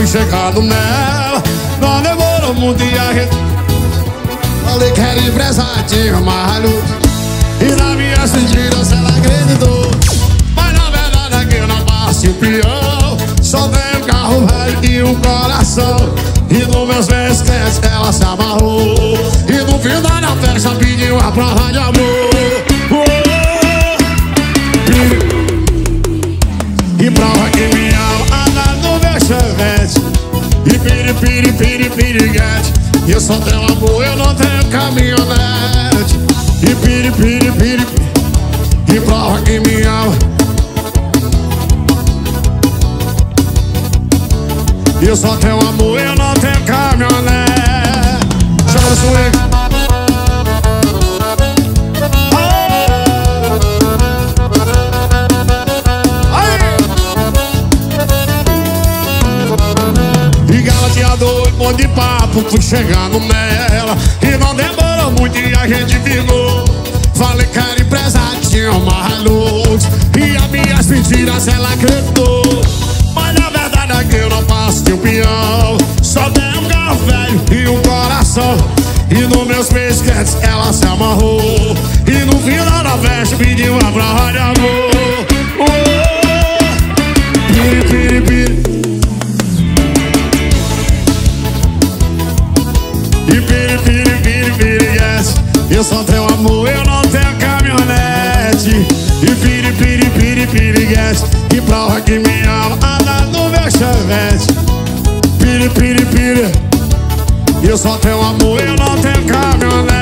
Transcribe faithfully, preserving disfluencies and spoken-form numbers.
chegando nela. Não demorou muito e a gente falei que era empresadinho maluco. E na minha sentidas ela acreditou. Mas na verdade é que eu não passo o peão. Só tenho um carro velho e um coração. E nos meus vestes ela se amarrou. E no final da festa pediu a prova de amor. E prova que me ama, anda no meu chevette. E piri, piri, piri, piriguete. E eu só tenho amor, eu não tenho caminhonete. E piri, piri, piri, e prova que me ama. E eu só tenho amor, eu não tenho caminhonete. Chama o swing. Doido, bom de papo, fui chegando nela. E não demorou muito e a gente ficou. Falei que era empresadinho maluco. E as minhas mentiras ela acreditou. Mas na verdade é que eu não passo de um peão. Só tenho um carro velho e um coração. E nos meus pesquetes ela se amarrou. E no final da festa pediu uma prova de amor. Oh, piri, piri, piri. E piri, piri, piri, piri, yes. Eu só tenho amor, eu não tenho caminhonete. E piri, piri, piri, piri, yes. E prova que me ama, anda no meu chevette. Piri, piri, piri. Eu só tenho amor, eu não tenho caminhonete.